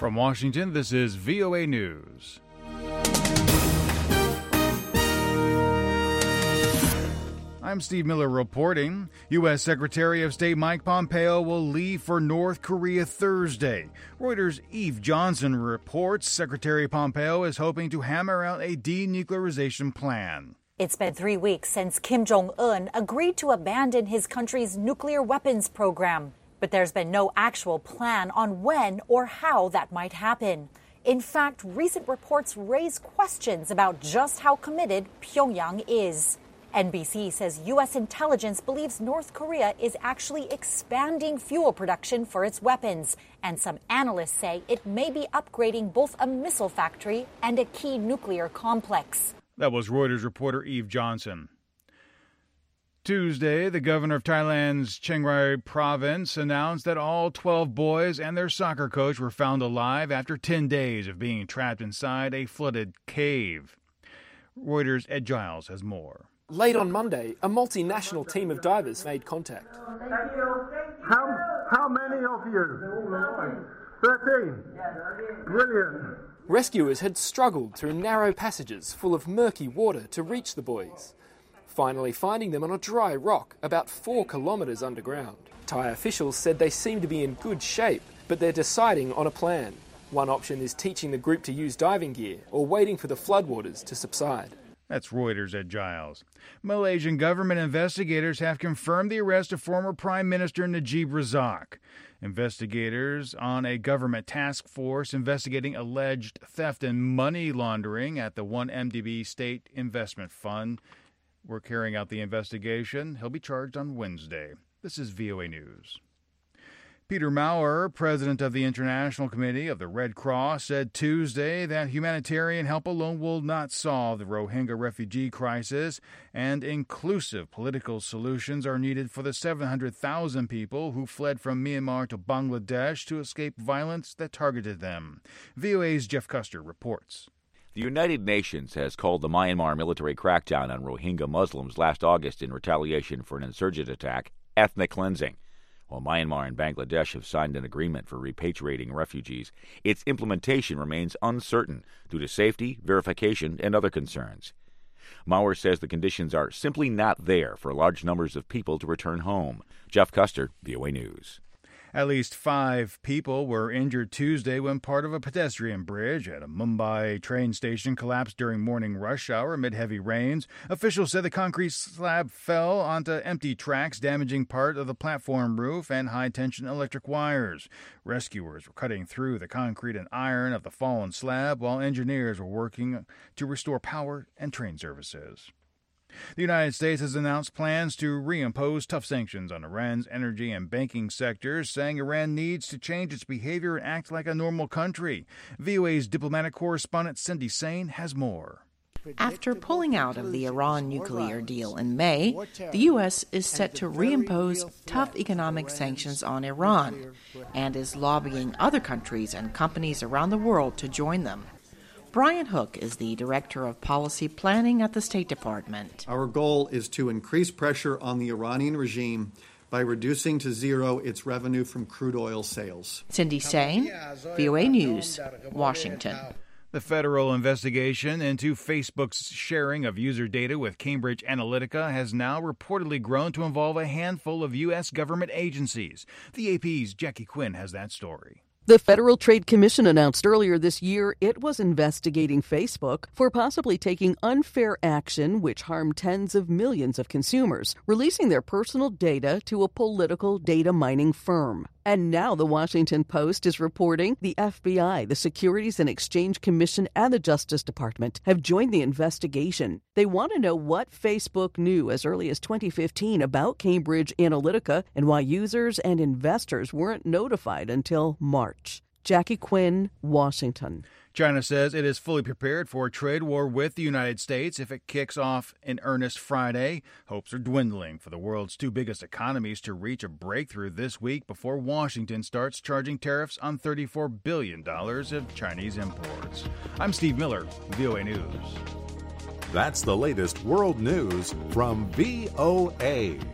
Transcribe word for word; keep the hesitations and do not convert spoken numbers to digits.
From Washington, this is V O A News. I'm Steve Miller reporting. U S. Secretary of State Mike Pompeo will leave for North Korea Thursday. Reuters' Eve Johnson reports Secretary Pompeo is hoping to hammer out a denuclearization plan. It's been three weeks since Kim Jong-un agreed to abandon his country's nuclear weapons program. But there's been no actual plan on when or how that might happen. In fact, recent reports raise questions about just how committed Pyongyang is. N B C says U S intelligence believes North Korea is actually expanding fuel production for its weapons. And some analysts say it may be upgrading both a missile factory and a key nuclear complex. That was Reuters reporter Eve Johnson. Tuesday, the governor of Thailand's Chiang Rai province announced that all twelve boys and their soccer coach were found alive after ten days of being trapped inside a flooded cave. Reuters' Ed Giles has more. Late on Monday, a multinational team of divers made contact. How, how many of you? thirteen. Brilliant. Rescuers had struggled through narrow passages full of murky water to reach the boys, finally finding them on a dry rock about four kilometres underground. Thai officials said they seem to be in good shape, but they're deciding on a plan. One option is teaching the group to use diving gear or waiting for the floodwaters to subside. That's Reuters' Ed Giles. Malaysian government investigators have confirmed the arrest of former Prime Minister Najib Razak. Investigators on a government task force investigating alleged theft and money laundering at the one M D B State Investment Fund were carrying out the investigation. He'll be charged on Wednesday. This is V O A News. Peter Maurer, president of the International Committee of the Red Cross, said Tuesday that humanitarian help alone will not solve the Rohingya refugee crisis, and inclusive political solutions are needed for the seven hundred thousand people who fled from Myanmar to Bangladesh to escape violence that targeted them. V O A's Jeff Custer reports. The United Nations has called the Myanmar military crackdown on Rohingya Muslims last August in retaliation for an insurgent attack ethnic cleansing. While Myanmar and Bangladesh have signed an agreement for repatriating refugees, its implementation remains uncertain due to safety, verification, and other concerns. Maurer says the conditions are simply not there for large numbers of people to return home. Jeff Custer, V O A News. At least five people were injured Tuesday when part of a pedestrian bridge at a Mumbai train station collapsed during morning rush hour amid heavy rains. Officials said the concrete slab fell onto empty tracks, damaging part of the platform roof and high-tension electric wires. Rescuers were cutting through the concrete and iron of the fallen slab, while engineers were working to restore power and train services. The United States has announced plans to reimpose tough sanctions on Iran's energy and banking sectors, saying Iran needs to change its behavior and act like a normal country. V O A's diplomatic correspondent Cindy Sain has more. After pulling out of the Iran nuclear deal in May, the U S is set to reimpose tough economic sanctions on Iran and is lobbying other countries and companies around the world to join them. Brian Hook is the Director of Policy Planning at the State Department. Our goal is to increase pressure on the Iranian regime by reducing to zero its revenue from crude oil sales. Cindy Sain, V O A News, Washington. The federal investigation into Facebook's sharing of user data with Cambridge Analytica has now reportedly grown to involve a handful of U S government agencies. The A P's Jackie Quinn has that story. The Federal Trade Commission announced earlier this year it was investigating Facebook for possibly taking unfair action which harmed tens of millions of consumers, releasing their personal data to a political data mining firm. And now the Washington Post is reporting the F B I, the Securities and Exchange Commission, and the Justice Department have joined the investigation. They want to know what Facebook knew as early as twenty fifteen about Cambridge Analytica and why users and investors weren't notified until March. Jackie Quinn, Washington. China says it is fully prepared for a trade war with the United States if it kicks off in earnest Friday. Hopes are dwindling for the world's two biggest economies to reach a breakthrough this week before Washington starts charging tariffs on thirty-four billion dollars of Chinese imports. I'm Steve Miller, V O A News. That's the latest world news from V O A.